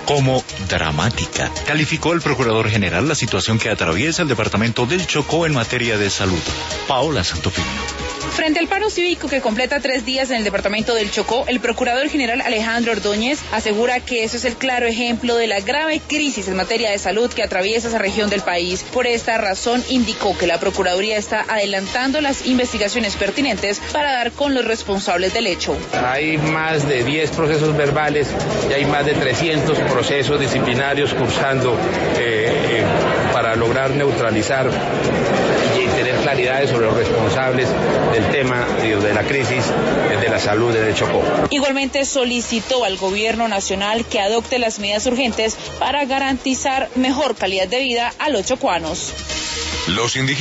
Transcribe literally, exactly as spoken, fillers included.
como dramática. Calificó el procurador general la situación que atraviesa el departamento del Chocó en materia de salud. Paola Santofimio. Frente al paro cívico que completa tres días en el departamento del Chocó, el procurador general Alejandro Ordóñez asegura que eso es el claro ejemplo de la grave crisis en materia de salud que atraviesa esa región del país. Por esta razón, indicó que la Procuraduría está adelantando las investigaciones pertinentes para dar con los responsables del hecho. Hay más de diez procesos verbales y hay más de trescientos procesos disciplinarios cursando eh, eh, para lograr neutralizar y tener claridades sobre los responsables del tema de la crisis de la salud del Chocó. Igualmente solicitó al gobierno nacional que adopte las medidas urgentes para garantizar mejor calidad de vida a los chocuanos. Los indígenas